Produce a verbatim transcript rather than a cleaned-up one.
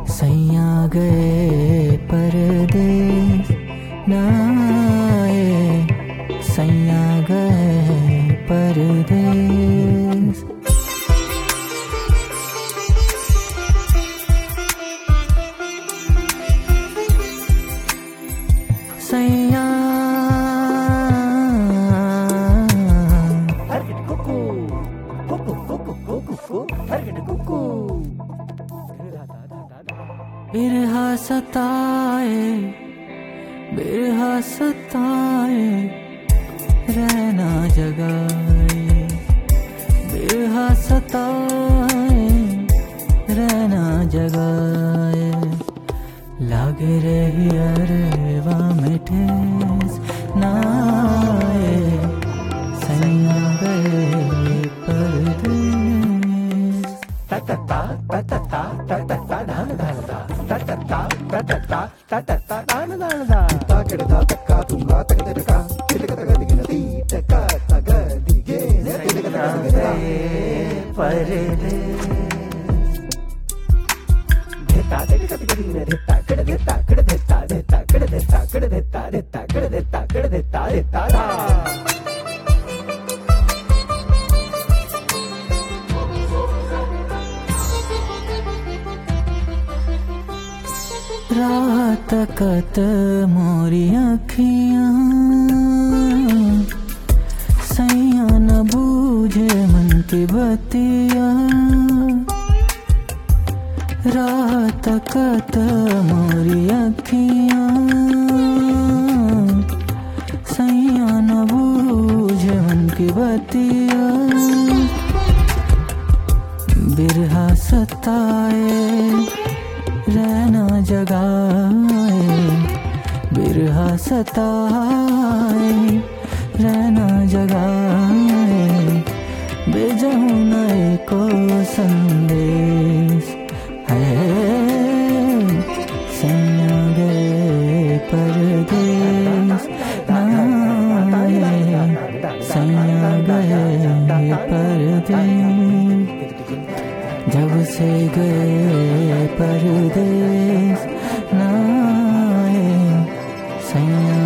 सैया गए परदेस नाए, सैया गए परदेस। सैया बिरहा सताए, बिरहा सताए, रहना जगाए, बिरहा सताए, रहना जगाए। लागे रही अरवा में ठेस नाए, सैया गए परदेस। ता ता ता ता ता ता ता ता धान धान दा ता ता ता ता ता ता ता ता ता धान धान दा ता केड़ दा तक्का तुंगा तक तक का तिलक तक दिग नदी तक्का तक दिगे ने तिलक तक दिग परदेस। देता तिलक तक दिग ने देता केड़ देता केड़ देता देता केड़ देता केड़ देता देता केड़ देता केड़ देता देता दा। रात कत मोरी अखियां, सैया न बूझे मन की बतिया। रात कत मोरी अखियां, सैया न बूझे मन की बतिया। बिरहा सताए, रहना जगाए, बिरहा सताए, रहना जगाए। भेजूं नए को संदेश है, सैया गए परदेस नाए, सैया गए परदेस। जब से गए परदेस नाए, सैया